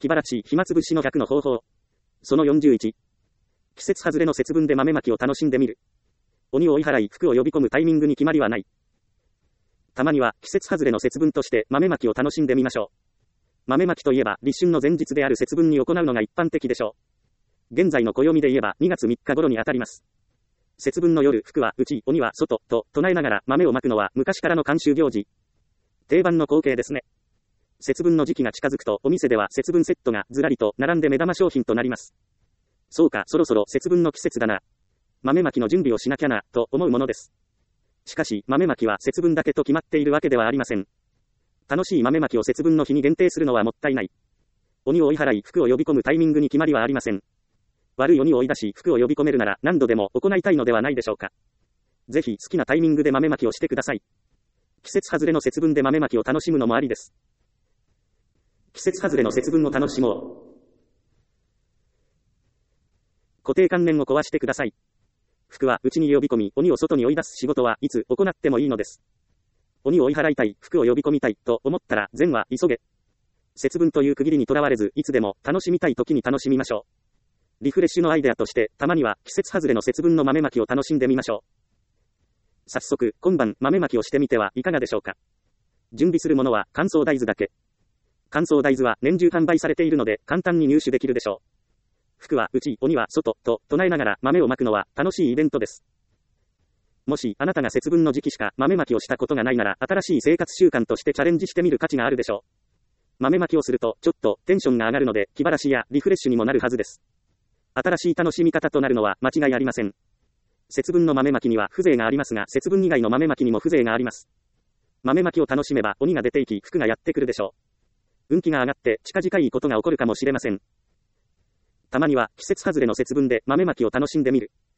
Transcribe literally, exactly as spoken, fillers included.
気晴らし、暇つぶしのひゃくの方法。そのよんじゅういち。季節外れの節分で豆まきを楽しんでみる。鬼を追い払い、福を呼び込むタイミングに決まりはない。たまには季節外れの節分として豆まきを楽しんでみましょう。豆まきといえば立春の前日である節分に行うのが一般的でしょう。現在の暦で言えばにがつみっか頃にあたります。節分の夜、福は内、鬼は外と唱えながら豆をまくのは昔からの慣習行事。定番の光景ですね。節分の時期が近づくとお店では節分セットがずらりと並んで目玉商品となります。そうか、そろそろ節分の季節だな。豆まきの準備をしなきゃな、と思うものです。しかし、豆まきは節分だけと決まっているわけではありません。楽しい豆まきを節分の日に限定するのはもったいない。鬼を追い払い、福を呼び込むタイミングに決まりはありません。悪い鬼を追い出し、福を呼び込めるなら何度でも行いたいのではないでしょうか。ぜひ好きなタイミングで豆まきをしてください。季節外れの節分で豆まきを楽しむのもありです。季節外れの節分を楽しもう。固定観念を壊してください。福は内に呼び込み、鬼を外に追い出す仕事はいつ行ってもいいのです。鬼を追い払いたい、福を呼び込みたいと思ったら善は急げ。節分という区切りにとらわれず、いつでも楽しみたい時に楽しみましょう。リフレッシュのアイデアとして、たまには季節外れの節分の豆まきを楽しんでみましょう。早速、今晩豆まきをしてみてはいかがでしょうか。準備するものは乾燥大豆だけ。乾燥大豆は年中販売されているので簡単に入手できるでしょう。福は内、鬼は外と唱えながら豆をまくのは楽しいイベントです。もしあなたが節分の時期しか豆まきをしたことがないなら新しい生活習慣としてチャレンジしてみる価値があるでしょう。豆まきをするとちょっとテンションが上がるので気晴らしやリフレッシュにもなるはずです。新しい楽しみ方となるのは間違いありません。節分の豆まきには風情がありますが節分以外の豆まきにも風情があります。豆まきを楽しめば鬼が出ていき福がやってくるでしょう。運気が上がって近々いいことが起こるかもしれません。たまには季節外れの節分で豆まきを楽しんでみる。